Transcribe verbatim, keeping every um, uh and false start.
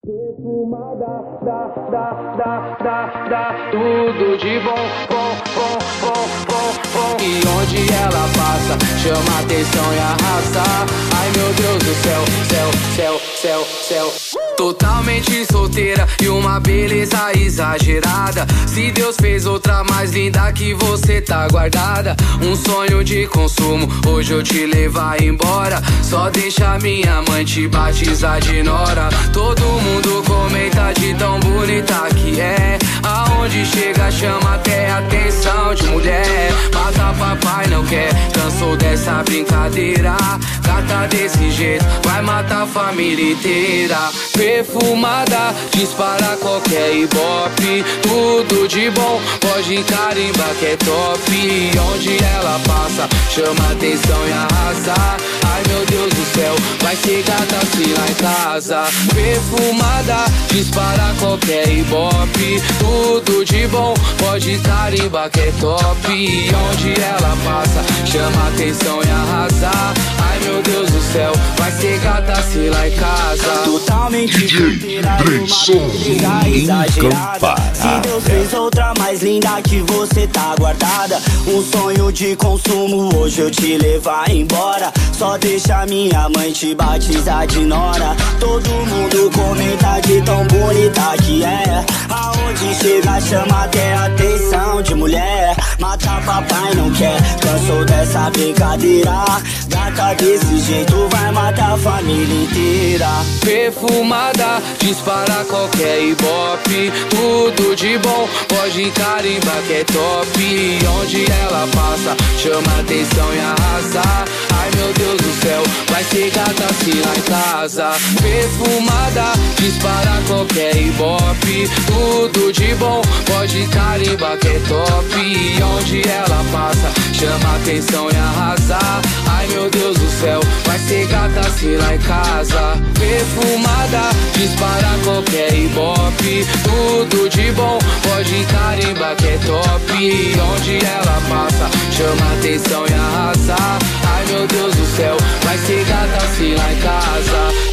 Perfumada, dá, dá, dá, dá, dá tudo de bom, bom, bom, bom, bom, bom. E onde ela passa, chama atenção e arrasta. Ai meu Deus do céu, céu, céu, céu, céu. Totalmente solteira e uma beleza exagerada. Se Deus fez outra mais linda que você, tá guardada. Um sonho de consumo, hoje eu te levar embora. Só deixa minha mãe te batizar de nora. Todo mundo comenta de tão bonita que é. Aonde chega chama até atenção de mulher. Mata papai não quer, cansou dessa brincadeira. Gata desse jeito vai matar a família inteira. Perfumada, dispara qualquer ibope. Tudo de bom, pode carimbar que é top. E onde ela passa, chama atenção e arrasa. Ai meu Deus do céu, vai ser gata assim lá em casa. Perfumada, dispara qualquer ibope. Tudo de bom, pode carimbar que é top. E onde ela passa, chama atenção e arrasa. Ai meu Deus do céu, vai ser gata assim lá em casa. Totalmente solteira e uma beleza exagerada. Se Deus fez outra mais linda que você, tá guardada. Um sonho de consumo, hoje eu te levar embora. Só deixa minha mãe te batizar de nora. Todo mundo comenta de tão bonita que é. Aonde chega chama até atenção de mulher. Mata papai não quer, cansou dessa brincadeira. Gata desse jeito vai matar a família inteira. Perfumada, dispara qualquer ibope. Tudo de bom, pode carimbar que é top. E onde ela passa, chama atenção e arrasa. Ai meu Deus do céu, vai ser gata assim lá em casa. Perfumada, dispara qualquer ibope. Tudo de bom, pode carimbar que é top. E onde ela passa, chama atenção e arrasa. Ai meu Deus do céu, vai ser gata assim lá em casa. Perfumada, dispara qualquer ibope. Tudo de bom, pode carimbar que é top. E onde ela passa, chama atenção e arrasa. Ai meu Deus do céu, vai ser gata assim lá em casa.